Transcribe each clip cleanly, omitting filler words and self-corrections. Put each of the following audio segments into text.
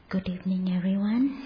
Good evening, everyone.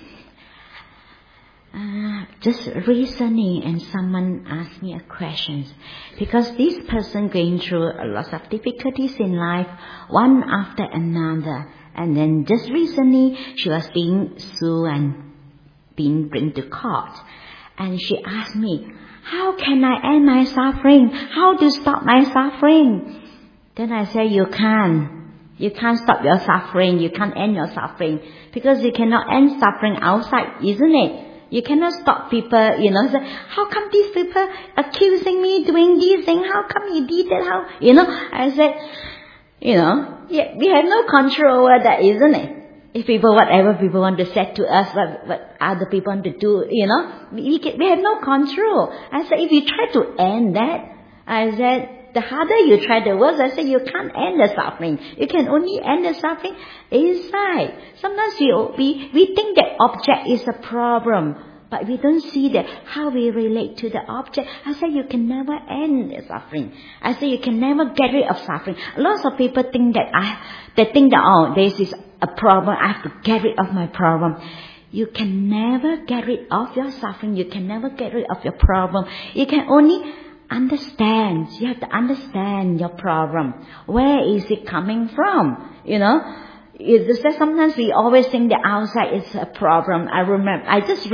Just recently, and someone asked me a question, because this person going through a lot of difficulties in life, one after another, and then just recently she was being sued and being brought to court, and she asked me, how can I end my suffering? How to stop my suffering? Then I said, you can't. You can't stop your suffering. You can't end your suffering. Because you cannot end suffering outside, isn't it? You cannot stop people, say, how come these people accusing me doing this thing? How come you did that? I said, yeah, we have no control over that, isn't it? If whatever people want to say to us, what other people want to do, we have no control. I said, if you try to end that, I said, the harder you try, the worse. I say you can't end the suffering. You can only end the suffering inside. Sometimes we think that object is a problem, but we don't see that how we relate to the object. I say you can never end the suffering. I say you can never get rid of suffering. Lots of people think that this is a problem. I have to get rid of my problem. You can never get rid of your suffering. You can never get rid of your problem. You can only understand. You have to understand your problem. Where is it coming from? Sometimes we always think the outside is a problem. I remember, I just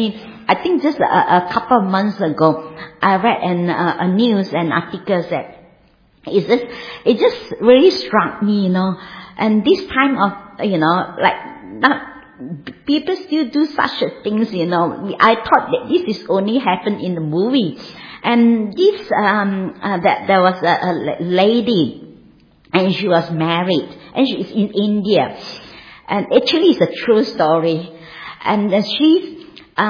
a couple of months ago, I read a news and articles that it just really struck me, and this time of, people still do such things, I thought that this is only happened in the movie. And there was a lady, and she was married, and she is in India, and actually it's a true story. And she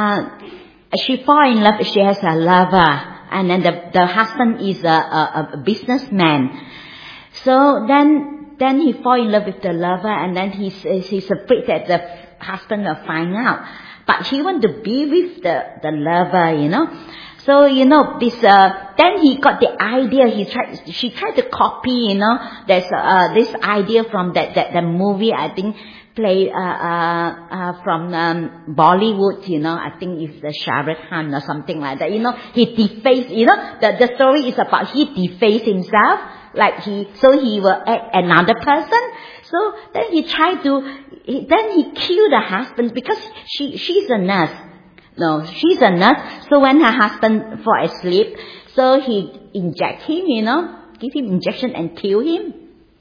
fall in love. She has a lover, and then the husband is a businessman. So then he fall in love with the lover, and then he's afraid that the husband will find out, but he want to be with the lover, So, then he got the idea, she tried to copy, there's, this idea from that movie, I think, play, from, Bollywood, I think it's the Shah Rukh Khan or something like that, he defaced, the story is about he defaced himself, so he will act another person, so then he killed the husband because she's a nurse. No, she's a nurse. So when her husband fall asleep, so he inject him, give him injection and kill him.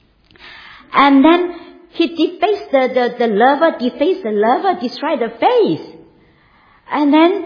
And then he defaced the lover, destroy the face. And then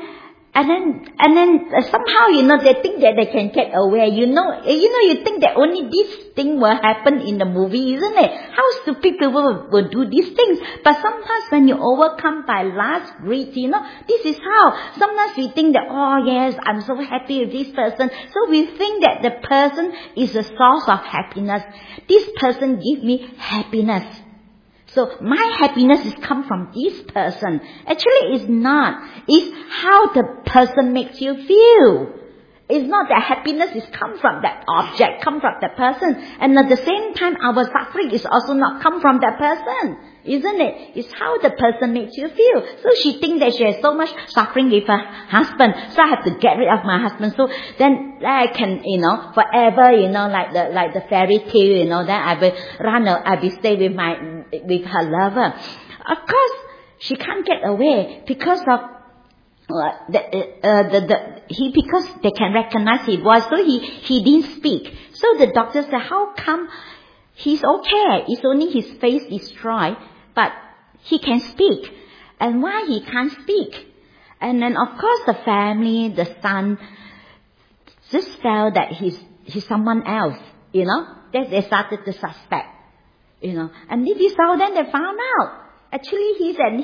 somehow, they think that they can get away. You think that only this thing will happen in the movie, isn't it? How stupid people will do these things. But sometimes when you overcome by lust, greed, this is how. Sometimes we think that, oh yes, I'm so happy with this person. So we think that the person is the source of happiness. This person gives me happiness. So my happiness is come from this person. Actually, it's not. It's how the person makes you feel. It's not that happiness is come from that object, come from that person. And at the same time, our suffering is also not come from that person. Isn't it? It's how the person makes you feel. So she thinks that she has so much suffering with her husband. So I have to get rid of my husband. So then I can, forever, like the fairy tale, then I will stay with her lover. Of course, she can't get away because of because they can recognize his voice. So he didn't speak. So the doctor said, how come he's okay? It's only his face destroyed, but he can speak. And why he can't speak? And then of course the family, the son, just felt that he's someone else, That they started to suspect, And this is how then they found out. Actually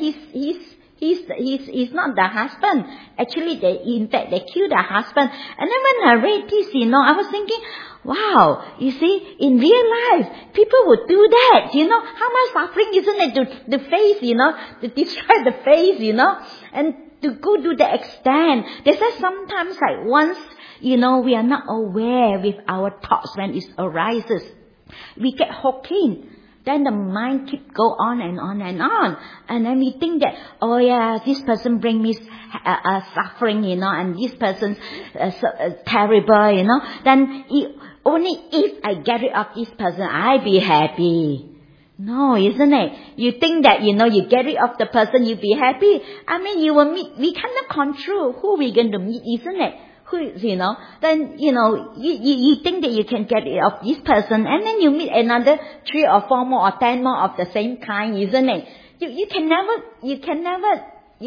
he's not the husband. Actually in fact they killed the husband. And then when I read this, I was thinking, wow, you see, in real life, people would do that, how much suffering isn't it to the face, to destroy the face, and to go to the extent. They say sometimes once, we are not aware with our thoughts when it arises, we get hooked in. then the mind keep go on and on and on. And then we think that, oh yeah, this person bring me suffering, and this person's terrible, then only if I get rid of this person, I be happy. No, isn't it? You think that, you get rid of the person, you be happy. I mean, you will meet, we cannot control who we're going to meet, isn't it? Then, you think that you can get rid of this person, and then you meet another 3 or 4 more or 10 more of the same kind, isn't it? You can never,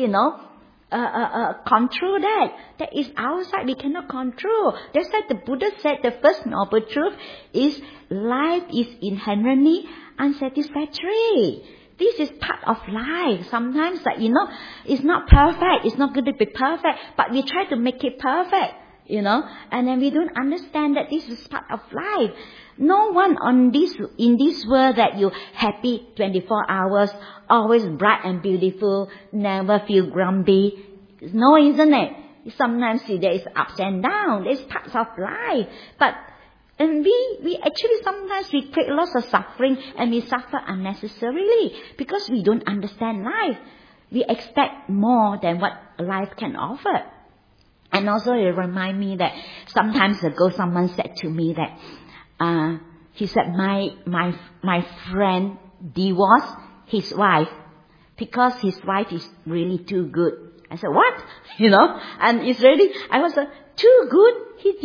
control that. That is outside, we cannot control. That's why the Buddha said the first noble truth is life is inherently unsatisfactory. This is part of life. Sometimes it's not perfect. It's not going to be perfect, but we try to make it perfect, and then we don't understand that this is part of life. No one in this world that you happy 24 hours, always bright and beautiful, never feel grumpy. No, isn't it? Sometimes there is ups and downs. There's parts of life, and we actually sometimes we create lots of suffering, and we suffer unnecessarily because we don't understand life. We expect more than what life can offer. And also it reminds me that sometimes ago someone said to me that he said my friend divorced his wife because his wife is really too good. I said, what? And it's really, I was too good.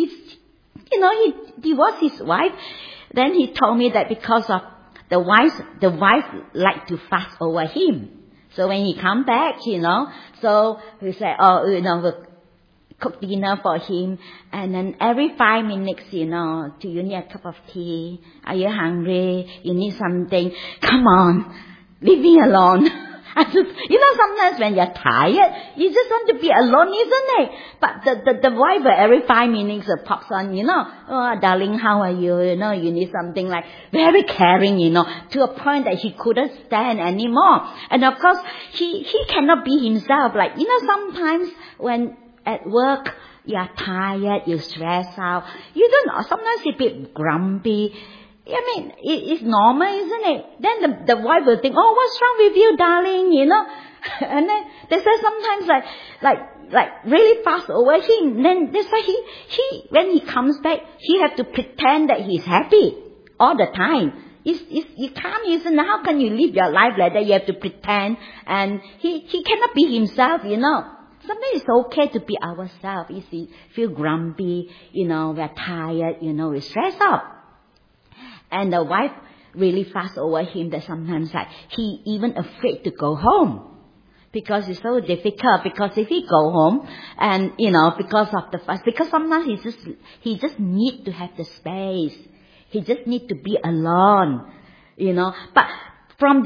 He divorced his wife. Then he told me that because of the wife liked to fuss over him. So when he come back, so we said, we'll cook dinner for him. And then every 5 minutes, do you need a cup of tea? Are you hungry? You need something? Come on, leave me alone. Sometimes when you're tired, you just want to be alone, isn't it? But the wife every 5 minutes pops on, oh, darling, how are you? You need something like very caring, to a point that he couldn't stand anymore. And of course, he cannot be himself. Like, sometimes when at work, you're tired, you're stressed out, you don't know, sometimes you're a bit grumpy. I mean, it's normal, isn't it? Then the wife will think, oh, what's wrong with you, darling, And then they say sometimes like really fast over him. Then that's why he when he comes back, he have to pretend that he's happy all the time. You can't, isn't it? How can you live your life like that? You have to pretend, and he cannot be himself, Sometimes it's okay to be ourselves. If we feel grumpy, we're tired, we're stressed out. And the wife really fuss over him that sometimes he even afraid to go home. Because it's so difficult. Because if he go home and, because of the fuss, because sometimes he just need to have the space. He just need to be alone, But from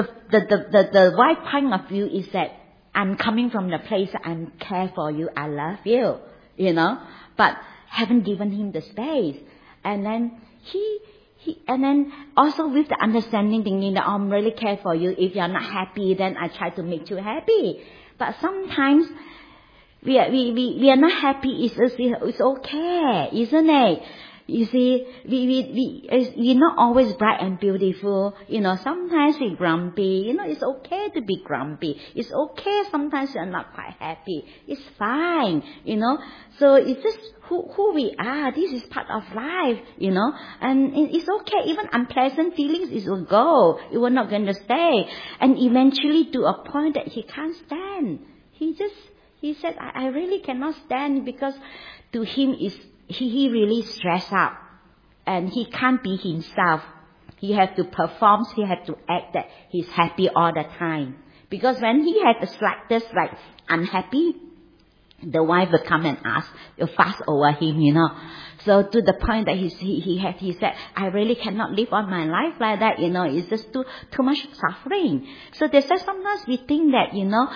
the wife point of view is that I'm coming from the place that I care for you, I love you, But haven't given him the space. And then and then also with the understanding, thinking that I'm really care for you. If you're not happy, then I try to make you happy. But sometimes we are not happy. It's okay, isn't it? You see, we're not always bright and beautiful. Sometimes we're grumpy. It's okay to be grumpy. It's okay sometimes you're not quite happy. It's fine, So it's just who we are. This is part of life, And it's okay. Even unpleasant feelings, it will go. It will not going to stay. And eventually to a point that he can't stand. He said, I really cannot stand, because to him he really stressed out, and he can't be himself. He has to perform, he has to act that he's happy all the time. Because when he had the slightest unhappy, the wife will come and ask, will fuss over him, So to the point that he said, I really cannot live on my life like that, It's just too much suffering. So they say sometimes we think that,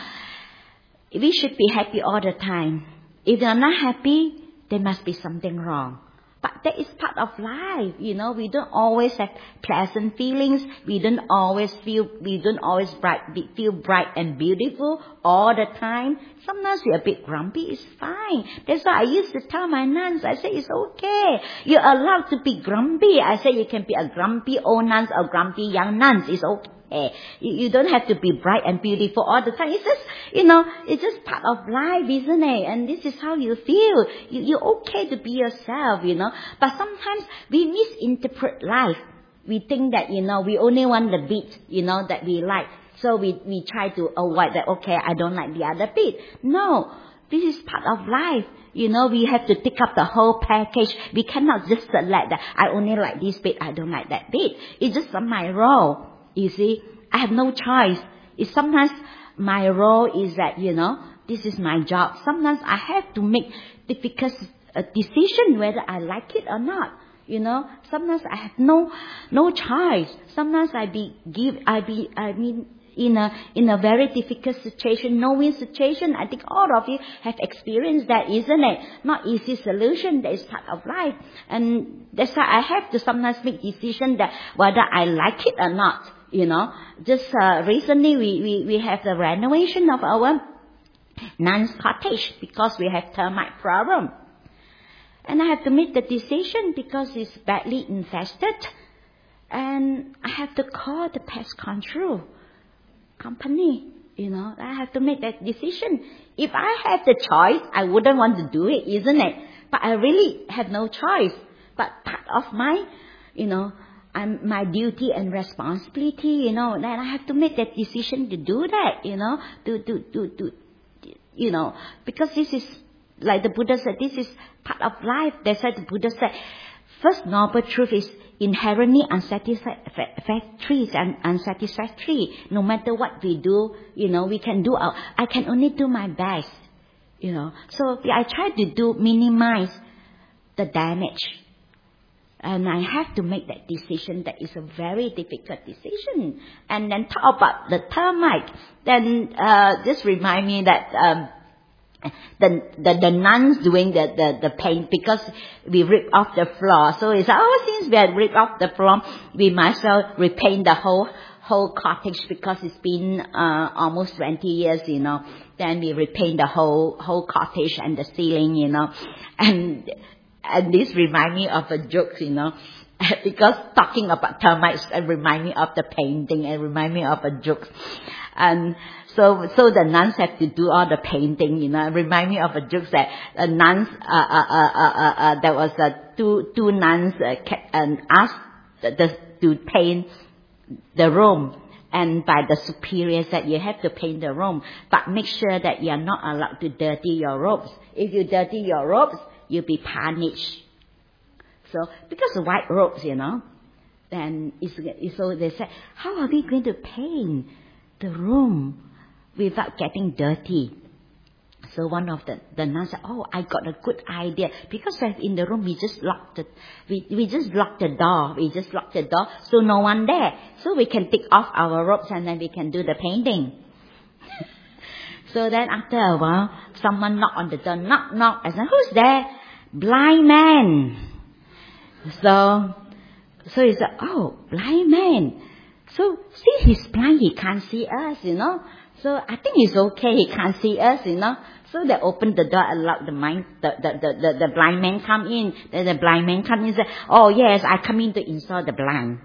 we should be happy all the time. If you're not happy, there must be something wrong. But that is part of life, We don't always have pleasant feelings. We don't always feel bright and beautiful all the time. Sometimes we're a bit grumpy, it's fine. That's why I used to tell my nuns, I say, it's okay. You're allowed to be grumpy. I say you can be a grumpy old nuns or grumpy young nuns, it's okay. You don't have to be bright and beautiful all the time. It's just, it's just part of life, isn't it? And this is how you feel. You're okay to be yourself, But sometimes we misinterpret life. We think that, we only want the bit, that we like. So we try to avoid that, okay, I don't like the other bit. No, this is part of life. We have to take up the whole package. We cannot just select that I only like this bit, I don't like that bit. It's just my role. You see, I have no choice. It's sometimes my role is that, this is my job. Sometimes I have to make difficult decision whether I like it or not. Sometimes I have no choice. Sometimes in a very difficult situation, no-win situation. I think all of you have experienced that, isn't it? Not easy solution. That is part of life. And that's why I have to sometimes make decision that whether I like it or not. Just recently we have the renovation of our nuns' cottage because we have termite problem. And I have to make the decision because it's badly infested. And I have to call the pest control company. I have to make that decision. If I had the choice, I wouldn't want to do it, isn't it? But I really have no choice. But part of my, my duty and responsibility, then I have to make that decision to do that, because this is, like the Buddha said, this is part of life. That's why the Buddha said, first noble truth is inherently unsatisfactory and unsatisfactory. No matter what we do, we can do I can only do my best, So I try to minimize the damage. And I have to make that decision. That is a very difficult decision. And then talk about the termite. Then just remind me that the nuns doing the paint, because we rip off the floor. So it's since we have ripped off the floor, we might as well repaint the whole cottage because it's been almost 20 years, Then we repaint the whole cottage and the ceiling, And this remind me of a joke, because talking about termites remind me of the painting and remind me of a joke. And so the nuns have to do all the painting, Remind me of a joke that nuns, there was two nuns asked to paint the room. And by the superior said, you have to paint the room, but make sure that you are not allowed to dirty your robes. If you dirty your robes, you'll be punished. So, because of white robes, then so they said, how are we going to paint the room without getting dirty? So one of the nuns said, I got a good idea. Because in the room, we just lock the door, so no one there. So we can take off our robes and then we can do the painting. So then after a while, someone knocked on the door. Knock, knock. I said, who's there? Blind man. So he said, blind man. So since he's blind, he can't see us, So I think it's okay, he can't see us, So they opened the door and allowed the blind man come in. Then the blind man come in and said, oh yes, I come in to install the blind.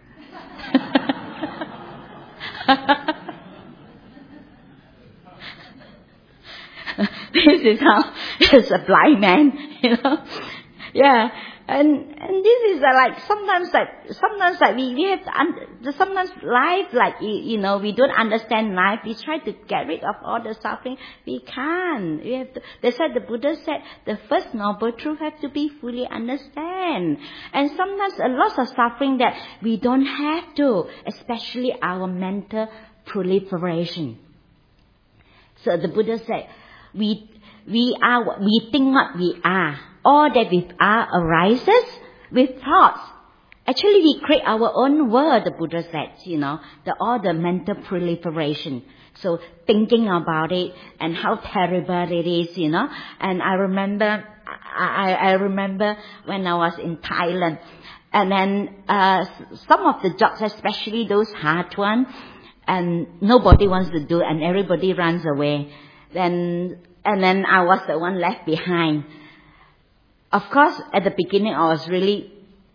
This is how, as a blind man, Yeah. And this is sometimes we have to, sometimes life, we don't understand life. We try to get rid of all the suffering. We can't. We have to, that's why the Buddha said the first noble truth has to be fully understand. And sometimes a lot of suffering that we don't have to, especially our mental proliferation. So the Buddha said, we are what we think what we are. All that we are arises with thoughts. Actually, we create our own world, the Buddha said, all the mental proliferation. So thinking about it and how terrible it is, And I remember I remember when I was in Thailand, and then some of the jobs, especially those hard ones, and nobody wants to do, and everybody runs away. And then I was the one left behind. Of course, at the beginning, I was really,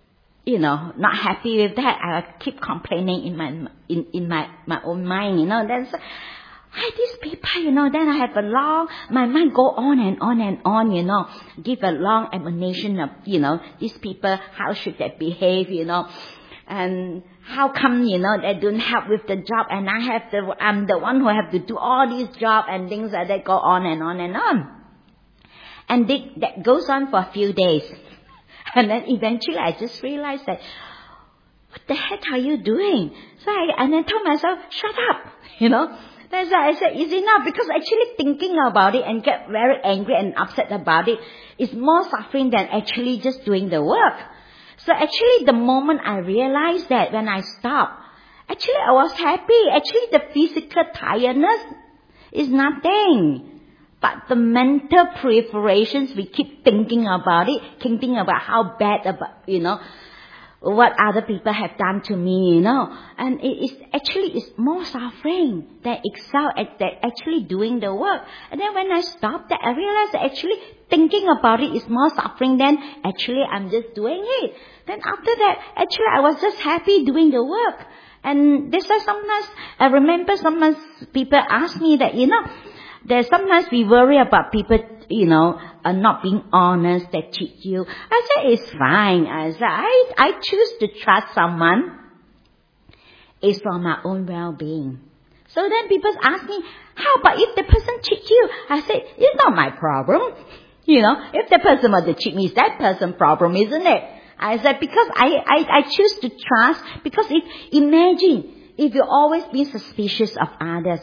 not happy with that. I keep complaining in my own mind, Then why these people, then I have my mind go on and on and on, give a long explanation of, these people, how should they behave, and how come, they don't help with the job, and I'm the one who have to do all these jobs and things like that, go on and on and on. And that goes on for a few days. And then eventually I just realized that, what the heck are you doing? And then told myself, shut up, That's why I said, it's enough, because actually thinking about it and get very angry and upset about it is more suffering than actually just doing the work. So actually the moment I realized that, when I stopped, actually I was happy. Actually the physical tiredness is nothing. But the mental preparations, we keep thinking about it, thinking about how bad about, what other people have done to me, And it's more suffering than excel at that actually doing the work. And then when I stopped that, I realized that actually thinking about it is more suffering than actually I'm just doing it. Then after that, actually I was just happy doing the work. And this is sometimes, I remember sometimes people ask me that, there's sometimes we worry about people, not being honest, that cheat you. I say, it's fine. I say, I choose to trust someone. It's for my own well-being. So then people ask me, how about if the person cheats you? I say, it's not my problem. If the person wants to cheat me, it's that person's problem, isn't it? I said, because I choose to trust, because imagine if you always be suspicious of others,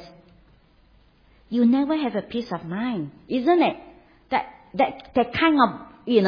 you never have a peace of mind, isn't it? That kind of, is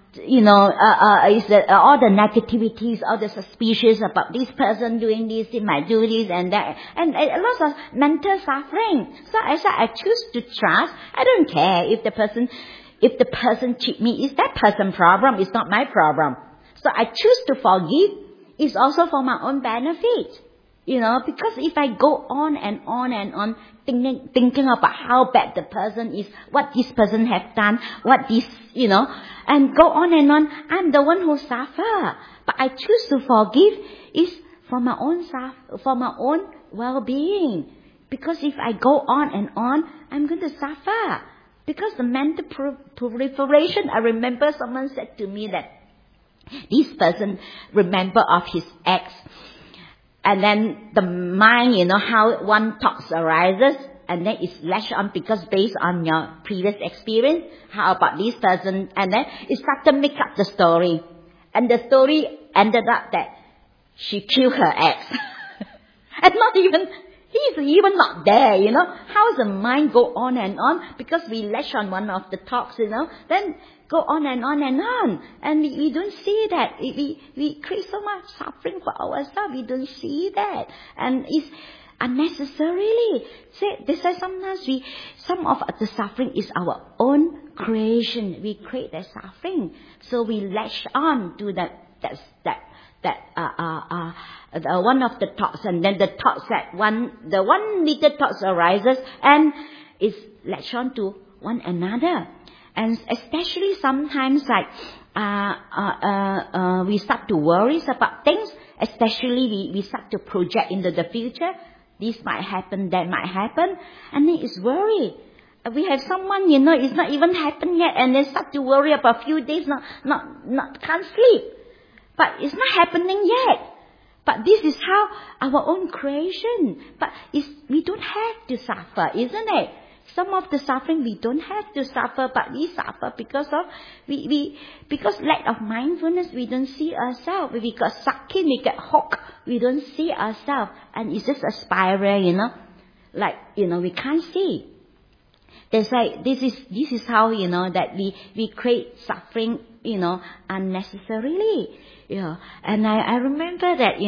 all the negativities, all the suspicions about this person doing this, he might do this and that, and lots of mental suffering. So I said, I choose to trust. I don't care if the person cheat me, it's that person's problem, it's not my problem. So I choose to forgive. It's also for my own benefit. Because if I go on and on and on thinking about how bad the person is, what this person have done, what this, and go on and on, I'm the one who suffer. But I choose to forgive is for my own well-being. Because if I go on and on, I'm going to suffer. Because the mental proliferation, I remember someone said to me that this person remember of his ex. And then the mind, how one thoughts arises, and then it's latched on because based on your previous experience, how about this person, and then it started to make up the story. And the story ended up that she killed her ex. And he's even not there, How does the mind go on and on? Because we latch on one of the talks, then go on and on and on. And we don't see that. We create so much suffering for ourselves. We don't see that. And it's unnecessarily. This is sometimes some of the suffering is our own creation. We create that suffering. So we latch on to one of the thoughts, and then the thoughts the one little thoughts arises, and is latched on to one another. And especially sometimes we start to worry about things, especially we start to project into the future. This might happen, that might happen, and then it's worry. We have someone, it's not even happened yet, and they start to worry about a few days, can't sleep. But it's not happening yet. But this is how our own creation. But we don't have to suffer, isn't it? Some of the suffering we don't have to suffer, but we suffer because of because lack of mindfulness. We don't see ourselves. We got sucked in, we get hooked. We don't see ourselves, and it's just a spiral, we can't see. There's this is how that we create suffering, unnecessarily. And I remember that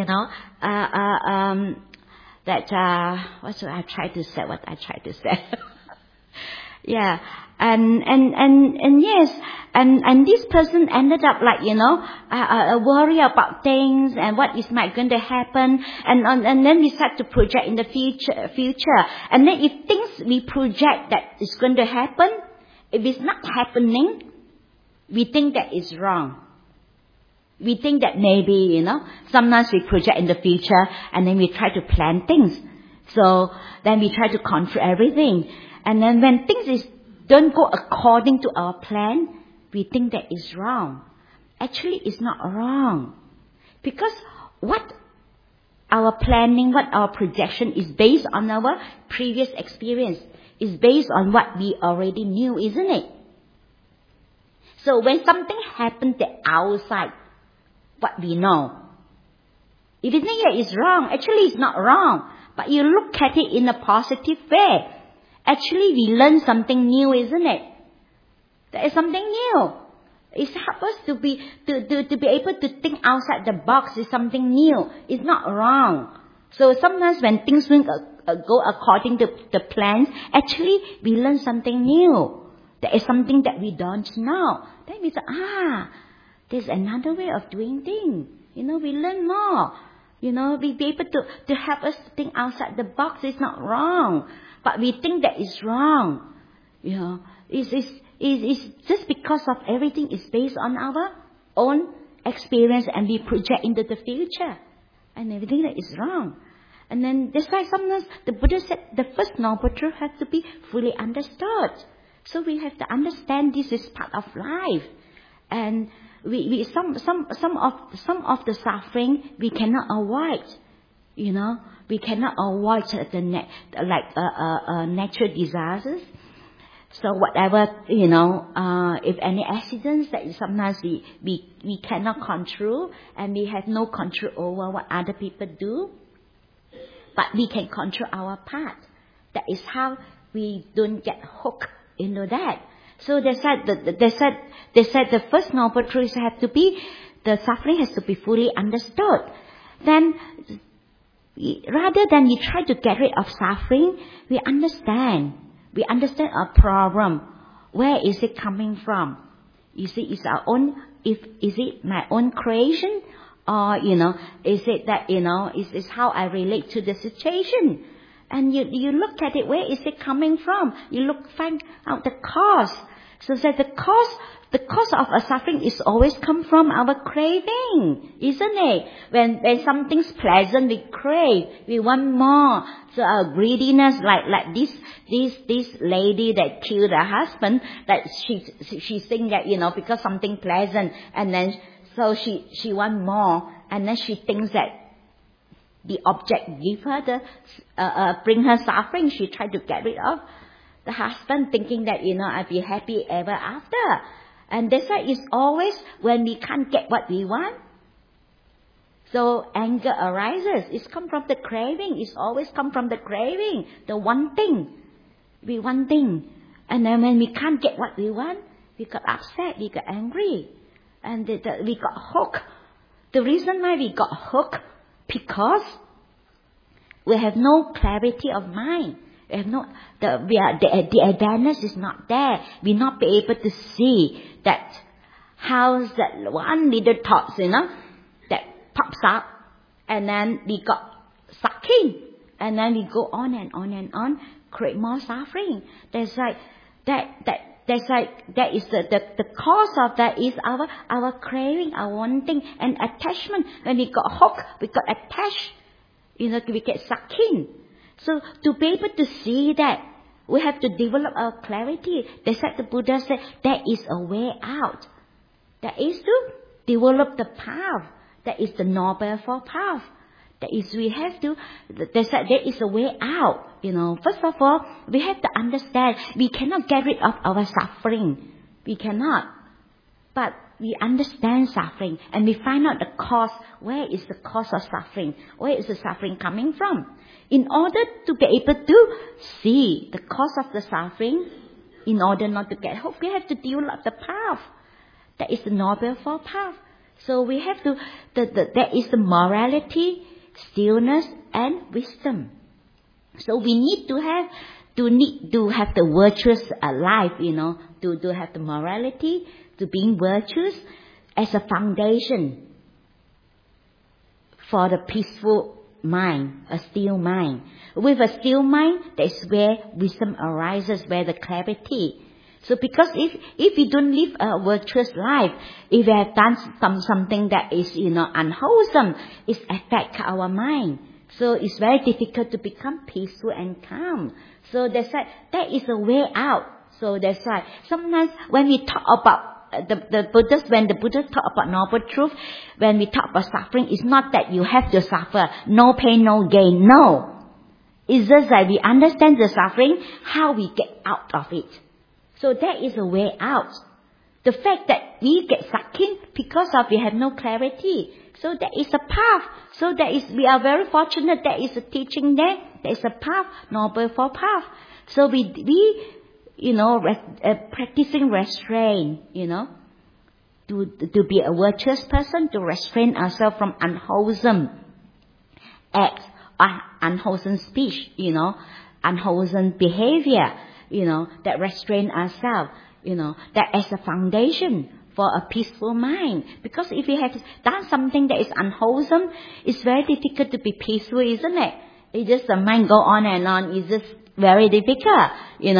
what I tried to say. Yeah. And yes, and this person ended up like, worry about things and what is might going to happen, and then we start to project in the future. And then if things we project that is going to happen, if it's not happening, we think that is wrong. We think that maybe, sometimes we project in the future and then we try to plan things. So then we try to control everything. And then when things don't go according to our plan, we think that is wrong. Actually, it's not wrong. Because what our planning, what our projection is based on our previous experience, is based on what we already knew, isn't it? So when something happens outside what we know, if you think that it's wrong, actually it's not wrong. But you look at it in a positive way. Actually, we learn something new, isn't it? There is something new. It helps us to be able to think outside the box. Is something new. It's not wrong. So sometimes when things don't go according to the plans, actually we learn something new. There is something that we don't know. Then we say, there's another way of doing things. We learn more. We be able to help us to think outside the box. It's not wrong. But we think that is wrong. It's just because of everything is based on our own experience and we project into the future. And everything that is wrong. And then that's why sometimes the Buddha said the first Noble Truth has to be fully understood. So we have to understand this is part of life. And some of the suffering we cannot avoid. We cannot avoid natural disasters. So whatever, if any accidents that sometimes we cannot control, and we have no control over what other people do, but we can control our part. That is how we don't get hooked into that. So they said the first Noble Truth the suffering has to be fully understood. Then, rather than we try to get rid of suffering, we understand our problem. Where is it coming from? You see, is it my own creation? Or, is it that, is how I relate to the situation? And you look at it, where is it coming from? Find out the cause. So that the cause of a suffering is always come from our craving, isn't it? When something's pleasant, we crave, we want more. So our greediness, like this lady that killed her husband, that she think that, because something pleasant, and then so she want more, and then she thinks that the object give her bring her suffering. She tried to get rid of the husband, thinking that, I'll be happy ever after. And that's why it's always when we can't get what we want. So anger arises. It's come from the craving. It's always come from the craving. The one thing. We one thing. And then when we can't get what we want, we got upset, we got angry. And we got hooked. The reason why we got hooked, because we have no clarity of mind. We have the awareness is not there. We not be able to see that how's that one little thoughts, that pops up, and then we got sucked in, and then we go on and on and on, create more suffering. That's like that is the cause of that is our craving, our wanting and attachment. When we got hooked, we got attached. We get sucked in. So to be able to see that, we have to develop our clarity. That's what the Buddha said, there is a way out. That is to develop the path. That is the Noble Four Path. That is, we have to, there is a way out. First of all, we have to understand we cannot get rid of our suffering. We cannot. But we understand suffering and we find out the cause. Where is the cause of suffering? Where is the suffering coming from? In order to be able to see the cause of the suffering, in order not to get hooked, we have to develop the path. That is the Noble Four Path. So we have to, there is the morality, stillness and wisdom. So we need to have to have the virtuous life, to have the morality, to being virtuous as a foundation for the peaceful mind, a still mind. With a still mind, that's where wisdom arises, where the clarity. So because if we don't live a virtuous life, if we have done something that is, unwholesome, it affects our mind. So it's very difficult to become peaceful and calm. So that's why that is a way out. So that's why sometimes when we talk about when the Buddha talk about Noble Truth, when we talk about suffering, it's not that you have to suffer, no pain, no gain. No. It's just that we understand the suffering, how we get out of it. So that is a way out. The fact that we get sucked in because of we have no clarity. So that is a path. So we are very fortunate there is a teaching there. There is a path, Noble Four Path. So we practicing restraint, to be a virtuous person, to restrain ourselves from unwholesome acts, unwholesome speech, unwholesome behavior, that restrain ourselves, that as a foundation for a peaceful mind. Because if we have done something that is unwholesome, it's very difficult to be peaceful, isn't it? It's just the mind go on and on. It's just very difficult,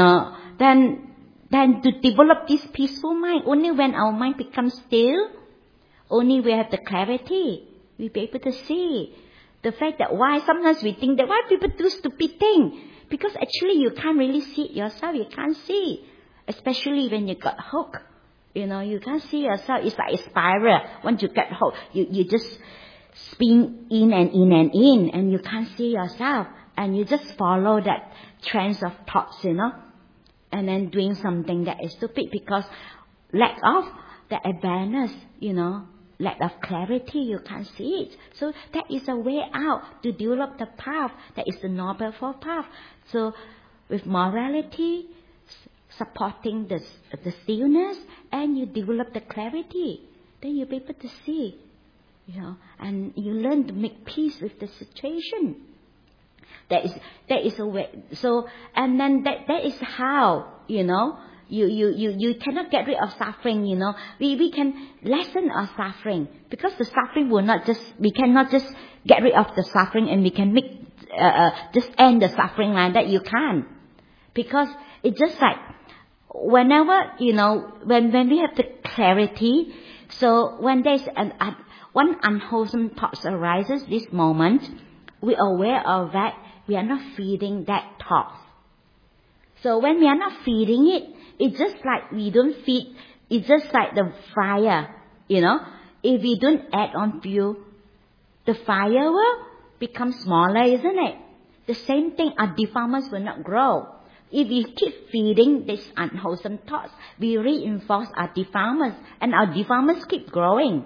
Then to develop this peaceful mind, only when our mind becomes still, only we have the clarity, we'll be able to see. The fact that why sometimes we think that why people do stupid things. Because actually you can't really see it yourself, you can't see. Especially when you got hooked. You can't see yourself. It's like a spiral. Once you get hooked, you just spin in and in and in, and you can't see yourself. And you just follow that trend of thoughts, and then doing something that is stupid because lack of the awareness, lack of clarity, you can't see it. So that is a way out to develop the path. That is the Noble Four Path. So with morality, supporting the stillness, and you develop the clarity, then you'll be able to see, and you learn to make peace with the situation. That is a way. So, and then that is how, you cannot get rid of suffering, We can lessen our suffering. Because the suffering we cannot just get rid of the suffering and we can make, just end the suffering like that. You can't. Because it's just like, whenever, when we have the clarity, so when there's one unwholesome thought arises this moment, we are aware of that. We are not feeding that thought. So when we are not feeding it, it's just like we don't feed, it's just like the fire, If we don't add on fuel, the fire will become smaller, isn't it? The same thing, our defilements will not grow. If we keep feeding these unwholesome thoughts, we reinforce our defilements, and our defilements keep growing.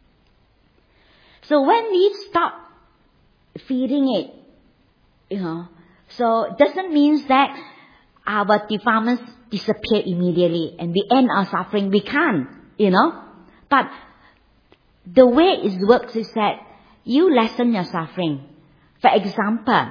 So when we stop feeding it, so it doesn't mean that our defilements disappear immediately and we end our suffering. We can't, But the way it works is that you lessen your suffering. For example,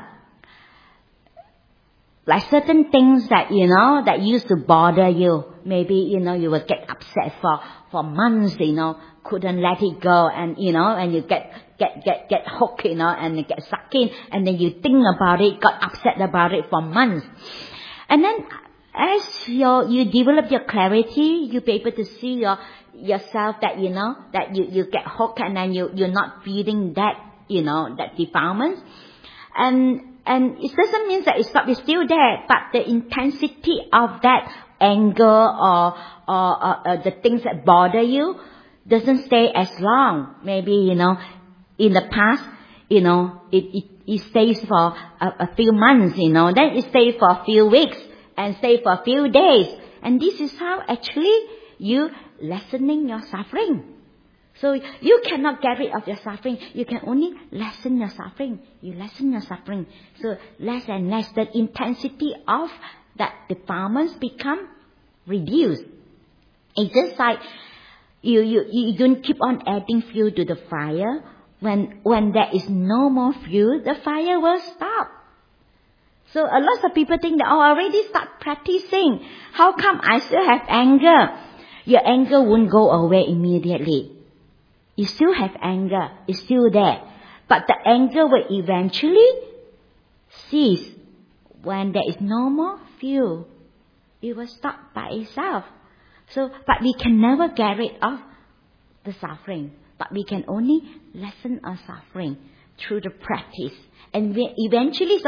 like certain things that, that used to bother you. Maybe, you will get upset for months, couldn't let it go, and, and you get hooked, and you get sucked in, and then you think about it, got upset about it for months. And then as you develop your clarity, you'll be able to see yourself that, that you get hooked, and then you're not feeding that, that defilement. And it doesn't mean that it's still there, but the intensity of that anger or the things that bother you doesn't stay as long. Maybe, in the past, it stays for a few months, then it stays for a few weeks and stays for a few days. And this is how actually you lessening your suffering. So you cannot get rid of your suffering. You can only lessen your suffering. You lessen your suffering. So less and less, the intensity of that defilements become reduced. It's just like you don't keep on adding fuel to the fire. When there is no more fuel, the fire will stop. So a lot of people think that, I already start practicing. How come I still have anger? Your anger won't go away immediately. You still have anger. It's still there. But the anger will eventually cease. When there is no more fuel, it will stop by itself. So, but we can never get rid of the suffering. But we can only lessen our suffering through the practice. And eventually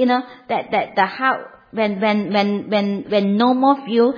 when no more fuel,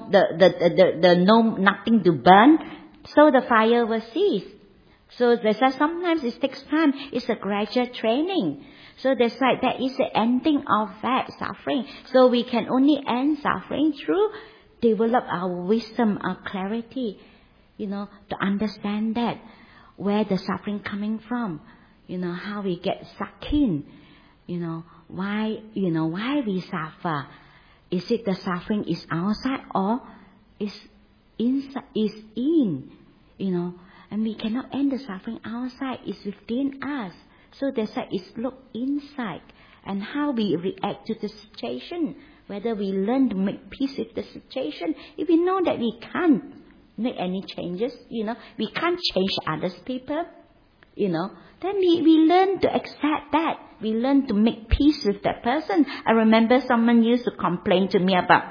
nothing to burn, so the fire will cease. So that's why sometimes it takes time. It's a gradual training. So that's why there is the ending of that suffering. So we can only end suffering through develop our wisdom, our clarity, to understand that where the suffering coming from, how we get stuck in, why we suffer. Is it the suffering is outside or is inside, is in, and we cannot end the suffering outside, it's within us. So that's why it's look inside and how we react to the situation, whether we learn to make peace with the situation. If we know that we can't make any changes, we can't change others people, then we learn to accept that. We learn to make peace with that person. I remember someone used to complain to me about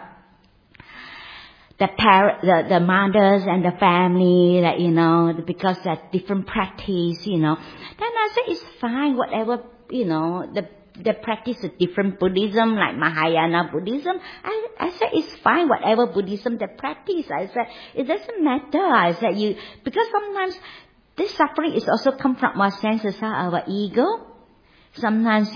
the mothers and the family, that, because there's different practice, Then I said, it's fine, whatever, the practice is different Buddhism, like Mahayana Buddhism. I said, it's fine, whatever Buddhism they practice. I said, it doesn't matter. I said, because sometimes this suffering is also come from our senses, our ego. Sometimes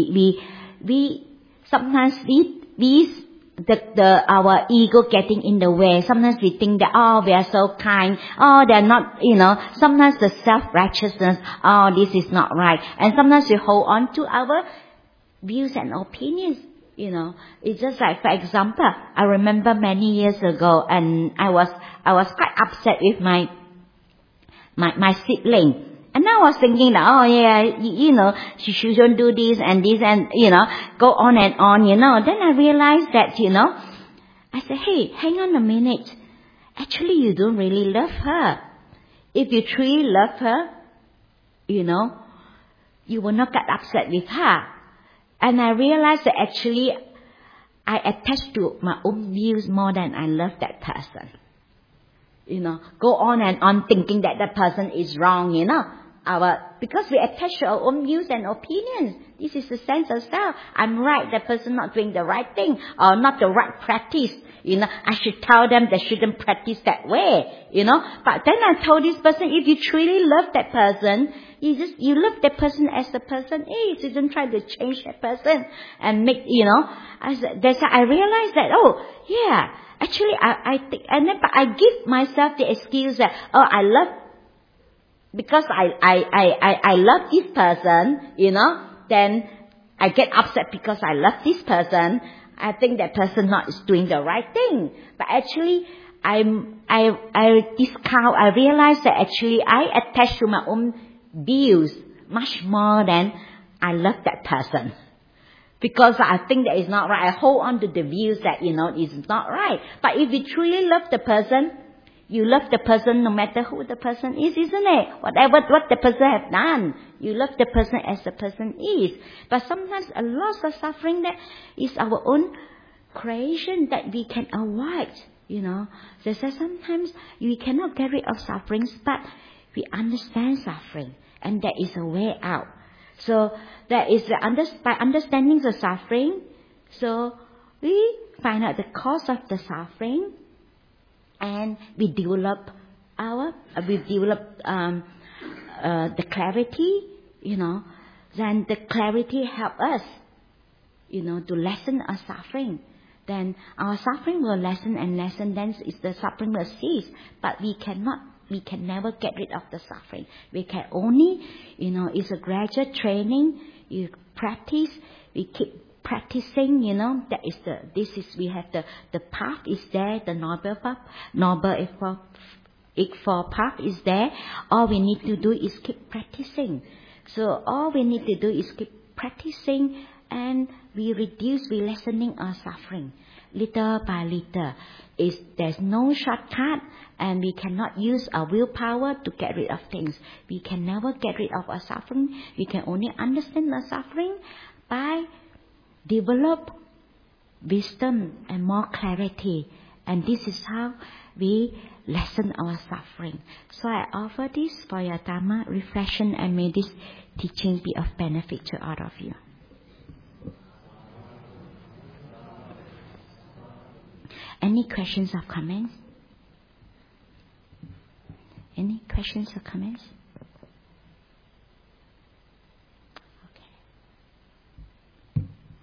our ego getting in the way. Sometimes we think that, we are so kind. They're not, sometimes the self-righteousness, this is not right. And sometimes we hold on to our views and opinions, It's just like, for example, I remember many years ago, and I was quite upset with my sibling. And I was thinking that, she shouldn't do this and this and, go on and on, Then I realized that, I said, hey, hang on a minute. Actually, you don't really love her. If you truly love her, you will not get upset with her. And I realized that actually, I attach to my own views more than I love that person. Go on and on thinking that that person is wrong, because we attach to our own views and opinions. This is the sense of self. I'm right, that person not doing the right thing or not the right practice. I should tell them they shouldn't practice that way, But then I told this person, if you truly love that person, you love that person as the person is. You don't try to change that person and make, that's how I realized that, actually I think, but I give myself the excuse that, because I love this person, then I get upset because I love this person. I think that person not is doing the right thing. But actually, I realize that actually I attach to my own views much more than I love that person. Because I think that is not right. I hold on to the views that, is not right. But if you truly love the person, you love the person no matter who the person is, isn't it? What the person have done, you love the person as the person is. But sometimes a lot of suffering that is our own creation that we can avoid, So sometimes we cannot get rid of sufferings, but we understand suffering, and there is a way out. So there is by understanding the suffering, so we find out the cause of the suffering. And we develop the clarity, then the clarity help us, to lessen our suffering. Then our suffering will lessen and lessen, then the suffering will cease. But we can never get rid of the suffering. We can only, it's a gradual training. You practice, we keep practicing, we have the path is there, the noble eightfold path is there. All we need to do is keep practicing. So all we need to do is keep practicing and we lessening our suffering little by little. There's no shortcut, and we cannot use our willpower to get rid of things. We can never get rid of our suffering. We can only understand our suffering by develop wisdom and more clarity. And this is how we lessen our suffering. So I offer this for your Dharma reflection, and may this teaching be of benefit to all of you. Any questions or comments? Any questions or comments? Okay.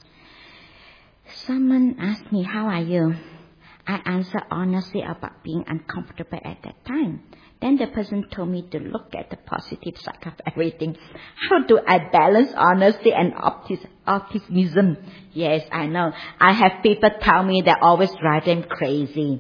Someone asked me, how are you? I answered honestly about being uncomfortable at that time. Then the person told me to look at the positive side of everything. How do I balance honesty and optimism? Yes, I know. I have people tell me that always drive them crazy.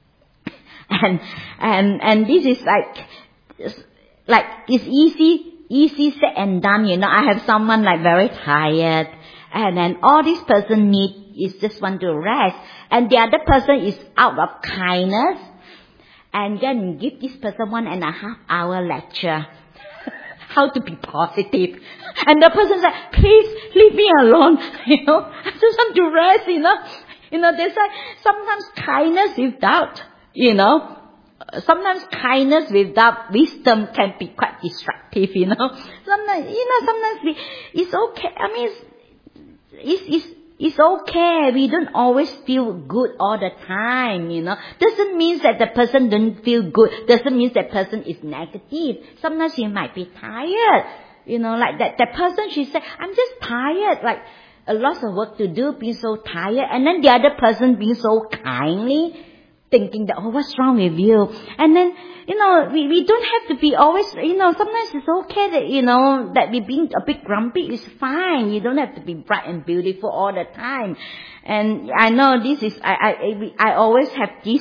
And this is like it's easy said and done, you know. I have someone like very tired, and then all this person need is just want to rest, and the other person is out of kindness, and then give this person 1.5 hour lecture how to be positive, and the person said, please leave me alone, you know, I just want to rest, you know. There's like sometimes kindness without, you know, sometimes kindness without wisdom can be quite destructive, you know. Sometimes it's okay. I mean, it's okay. We don't always feel good all the time, you know. Doesn't mean that the person don't feel good. Doesn't mean that person is negative. Sometimes you might be tired, you know, like that person, she said, I'm just tired, like a lot of work to do, being so tired. And then the other person being so kindly, thinking that, oh, what's wrong with you? And then, you know, we don't have to be always, you know, sometimes it's okay that, you know, that we being a bit grumpy is fine. You don't have to be bright and beautiful all the time. And I know this is, I always have this,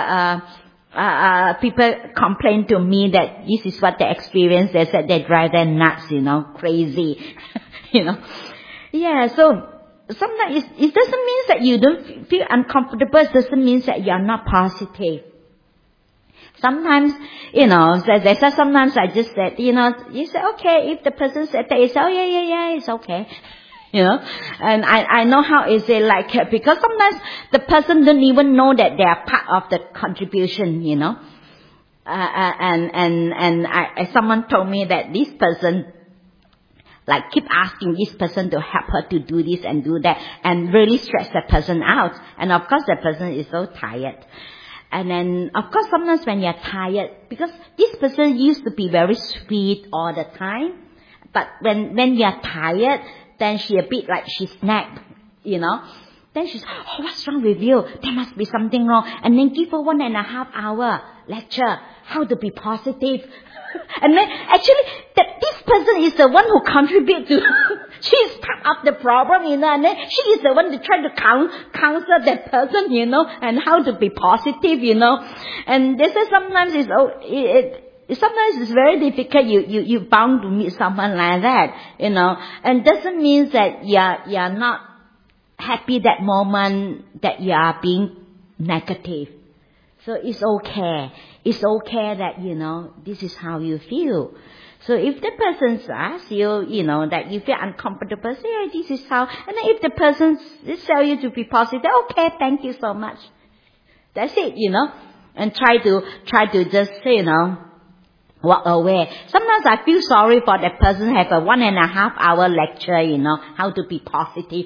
people complain to me that this is what they experience. They said they drive them nuts, you know, crazy, you know. Yeah, so sometimes it doesn't mean that you don't feel uncomfortable. It doesn't mean that you're not positive. Sometimes, you know, they say sometimes I just said, you know, you say, okay, if the person said that, you say, oh yeah, it's okay. You know, and I know how is it like, because sometimes the person don't even know that they are part of the contribution, you know. Someone told me that this person, like, keep asking this person to help her to do this and do that, and really stress the person out. And of course the person is so tired. And then, of course, sometimes when you're tired, because this person used to be very sweet all the time, but when you're tired, then she a bit like she snapped, you know. Then she's, oh, what's wrong with you? There must be something wrong. And then give her 1.5 hour lecture, how to be positive. And then actually this person is the one who contributes to, she is part of the problem, you know, and then she is the one to try to counsel that person, you know, and how to be positive, you know. And they say sometimes sometimes it's very difficult. You bound to meet someone like that, you know, and doesn't mean that you're not happy that moment, that you are being negative. So it's okay. It's okay that, you know, this is how you feel. So if the person asks you, you know, that you feel uncomfortable, say, hey, this is how. And then if the person tells you to be positive, okay, thank you so much. That's it, you know. And try to just, you know, walk away. Sometimes I feel sorry for that person have a 1.5 hour lecture, you know, how to be positive.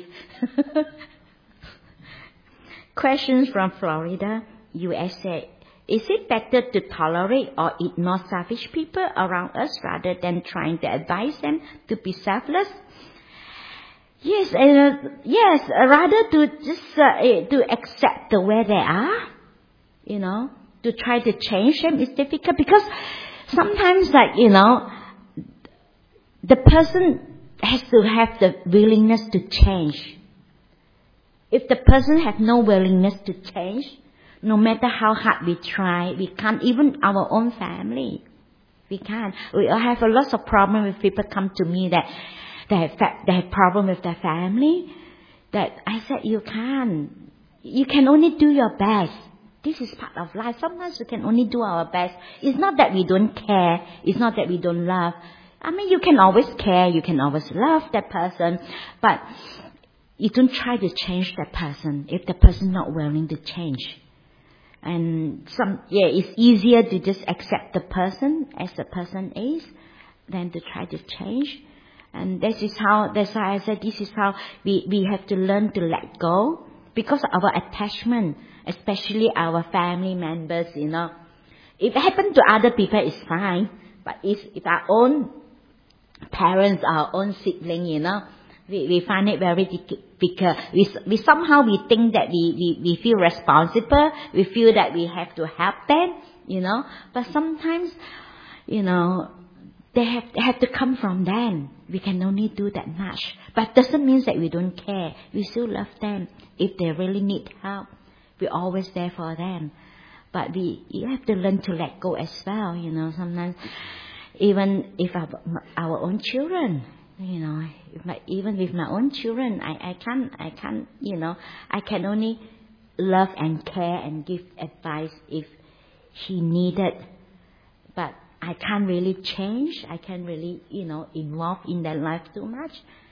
Questions from Florida, USA. Is it better to tolerate or ignore selfish people around us rather than trying to advise them to be selfless? Yes, rather to just to accept the way they are, you know, to try to change them is difficult because sometimes, like, you know, the person has to have the willingness to change. If the person has no willingness to change, no matter how hard we try, we can't, even our own family. We can't. We have a lot of problems with people come to me that They have problem with their family. That I said, you can't. You can only do your best. This is part of life. Sometimes we can only do our best. It's not that we don't care. It's not that we don't love. I mean, you can always care. You can always love that person. But you don't try to change that person if the person not willing to change. And it's easier to just accept the person as the person is than to try to change. And that's why I said this is how we have to learn to let go. Because our attachment, especially our family members, if it happens to other people, it's fine. But if our own parents, our own sibling, we find it very difficult. We somehow think that we feel responsible. We feel that we have to help them, But sometimes, they have to come from them. We can only do that much. But doesn't mean that we don't care. We still love them. If they really need help, we're always there for them. But you have to learn to let go as well, Sometimes, even if our own children, even with my own children, I can't, I can only love and care and give advice if he needed. But I can't really change. I can't really, involve in their life too much.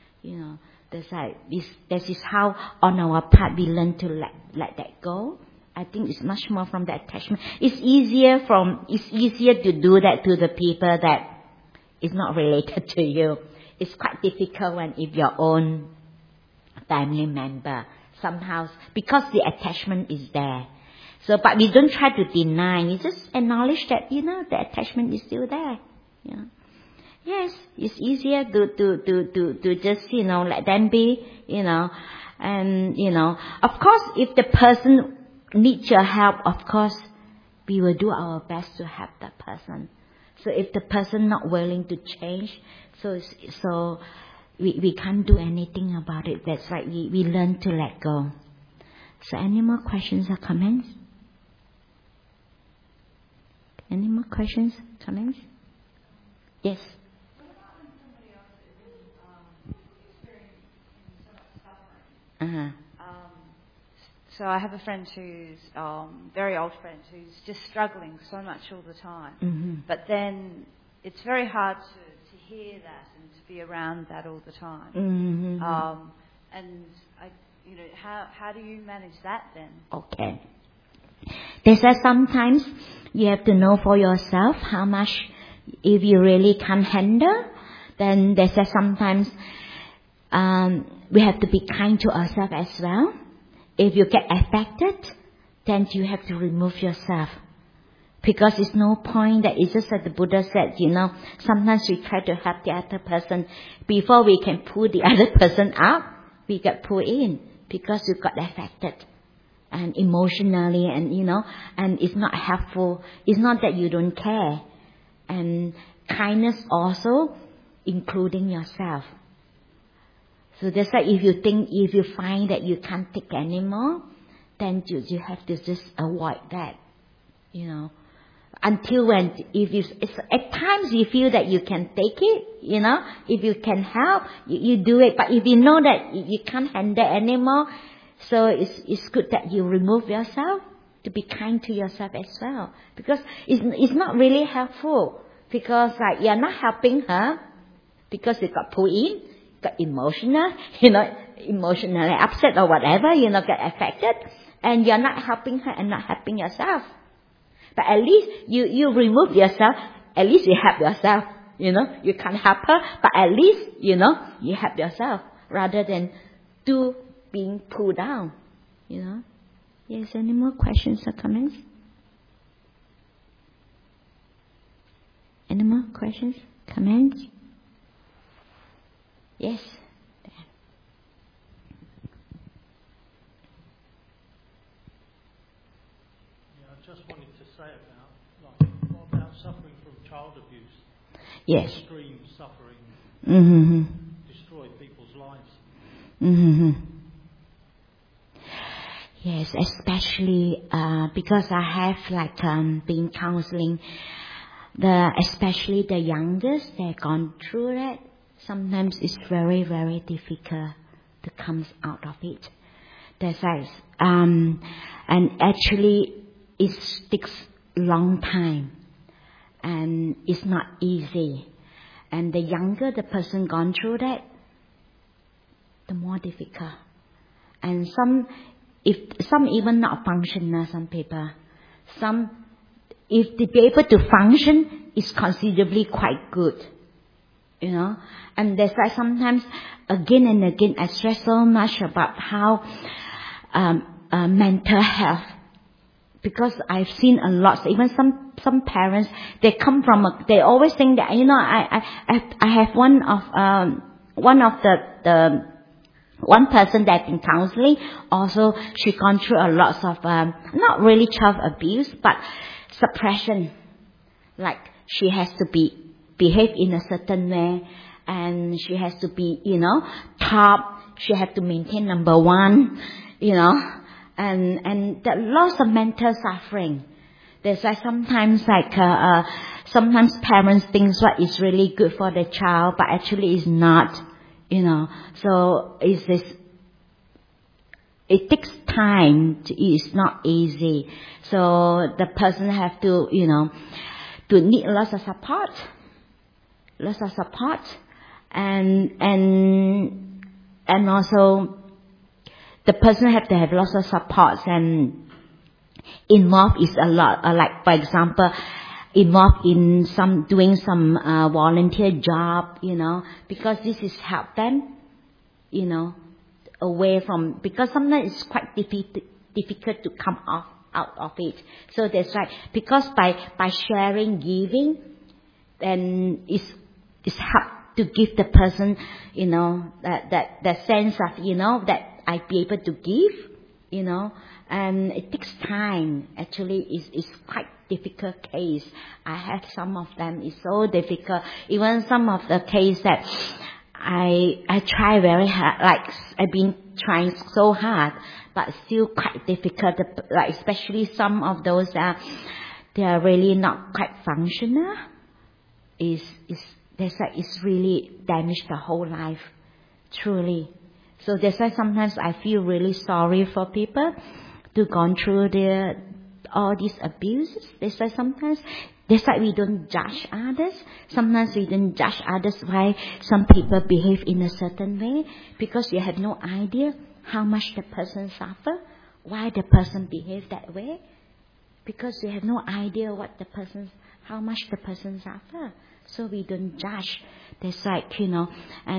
This is how on our part we learn to let that go. I think it's much more from the attachment. It's easier to do that to the people that is not related to you. It's quite difficult when if your own family member somehow, because the attachment is there. So, but we don't try to deny. We just acknowledge that, the attachment is still there. Yes, it's easier to just, let them be, and, of course, if the person needs your help, of course, we will do our best to help that person. So if the person not willing to change, so we can't do anything about it. That's right. We learn to let go. So any more questions or comments? Any more questions, comments? Yes. Uh-huh. So I have a friend who's very old friend who's just struggling so much all the time. Mm-hmm. But then it's very hard to hear that and to be around that all the time. Mm-hmm. And how do you manage that then? Okay. They say sometimes you have to know for yourself how much, if you really can't handle, then they say sometimes we have to be kind to ourselves as well. If you get affected, then you have to remove yourself. Because it's no point that it's just like the Buddha said, sometimes we try to help the other person. Before we can pull the other person out, we get pulled in because you got affected. And emotionally and, and it's not helpful. It's not that you don't care. And kindness also, including yourself. So that's why if you find that you can't take anymore, then you have to just avoid that, Until at times you feel that you can take it, if you can help, you do it. But if you know that you can't handle anymore, so it's good that you remove yourself, to be kind to yourself as well. Because it's not really helpful. Because you're not helping her, because you got pulled in, got emotional, emotionally upset or whatever, get affected, and you're not helping her and not helping yourself. But at least you remove yourself, at least you help yourself, you can't help her, but at least, you help yourself, rather than being pulled down, Yes, any more questions or comments? Any more questions, comments? Yes. I just wanted to say about suffering from child abuse. Yes. Extreme suffering destroy people's lives. Mm-hmm. Yes, especially because I have been counseling especially the youngest. They've gone through that. sometimes it's very, very difficult to come out of it. That's right. And actually, it takes long time, and it's not easy. And the younger the person gone through that, the more difficult. And some even not functional, some people. Some, if they be able to function, is considerably quite good. You know, and that's why sometimes, again and again, I stress so much about how mental health, because I've seen a lot. Even some parents, they come from they always think that, you know, I have one person that's in counseling. Also, she gone through a lot of not really child abuse, but suppression. Like she has to behave in a certain way, and she has to be, you know, top. She has to maintain number one, you know, and there lots of mental suffering. There's like sometimes sometimes parents think what is really good for the child, but actually is not, you know. So it takes time. It's not easy. So the person have to, you know, to need lots of support. And also the person have to have lots of supports, and involved is a lot. Like for example, involved in doing some volunteer job, you know, because this is help them, you know, away from, because sometimes it's quite difficult to come out of it. So that's right. Because by sharing, giving, then it's help to give the person, you know, that sense of, you know, that I be able to give, you know, and it takes time. Actually, it's quite difficult case. I have some of them. It's so difficult. Even some of the case that I try very hard. Like I've been trying so hard, but still quite difficult. Like especially some of those they are really not quite functional. That's why it's really damaged the whole life, truly. So that's why sometimes I feel really sorry for people to gone through all these abuses. That's why we don't judge others. Sometimes we don't judge others why some people behave in a certain way, because you have no idea how much the person suffer, why the person behave that way, because you have no idea how much the person suffer. So we don't judge. There's like, you know,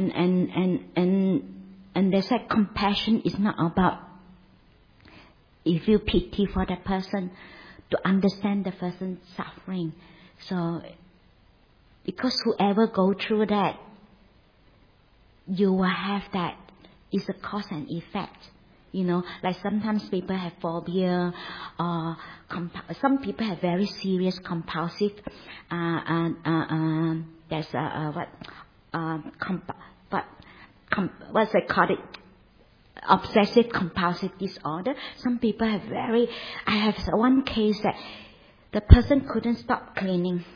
and there's like compassion is not about, you feel pity for the person, to understand the person's suffering. So, because whoever go through that, you will have that. It's a cause and effect. You know, like sometimes people have phobia, or some people have very serious compulsive, what's they call it? Obsessive compulsive disorder. Some people have I have one case that the person couldn't stop cleaning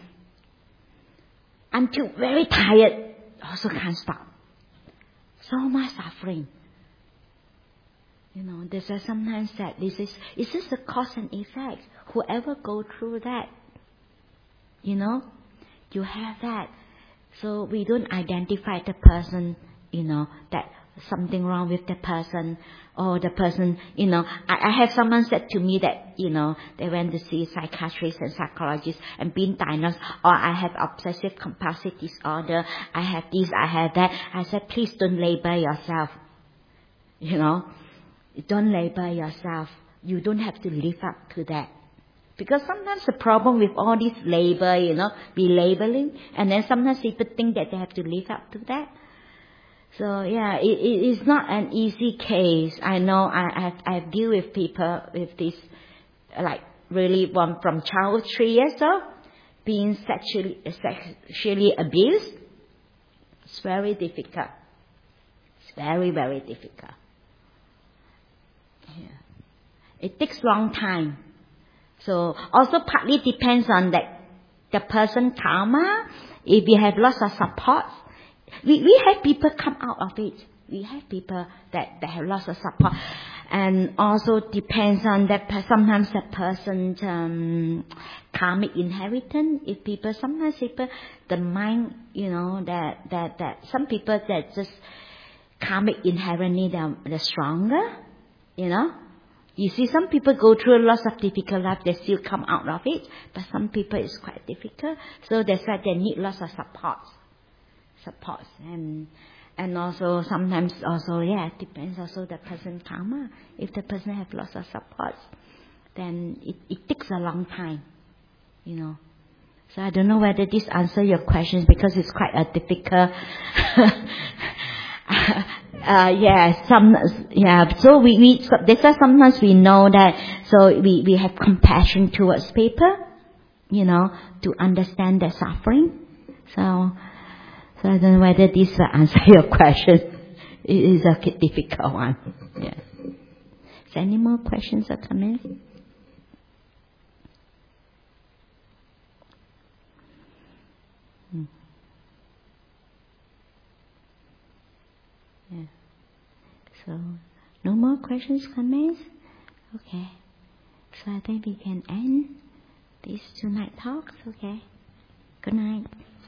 until very tired, also can't stop. So much suffering. You know, there's sometimes that it's just a cause and effect. Whoever go through that, you know, you have that. So we don't identify the person, you know, that something wrong with the person, or the person, you know. I have someone said to me that, you know, they went to see psychiatrists and psychologists and been diagnosed, or I have obsessive compulsive disorder, I have this, I have that. I said, please don't label yourself. You know, don't label yourself. You don't have to live up to that. Because sometimes the problem with all this label, you know, be labeling, and then sometimes people think that they have to live up to that. So yeah, it is not an easy case. I know I've dealt with people with this, like really one from childhood 3 years old, being sexually abused. It's very difficult. It's very, very difficult. Yeah. It takes long time. So also partly depends on the person karma. If you have lots of support, we have people come out of it. We have people that have lots of support. And also depends on that, sometimes that person's karmic inheritance. If people, sometimes people, the mind, that some people that just karmic inherently, they're stronger, You see, some people go through lots of difficult life, they still come out of it. But some people it's quite difficult. So that's why they need lots of supports. And also sometimes also, it depends also the person's karma. If the person have lots of supports, then it takes a long time, So I don't know whether this answers your questions because it's quite a difficult. So that's why sometimes we know that. So we have compassion towards people, to understand their suffering. So I don't know whether this will answer your question. It is a difficult one. Yeah. Is there any more questions or comments? Yeah. So, no more questions, comments? Okay. So I think we can end these 2 night talks. Okay. Good night.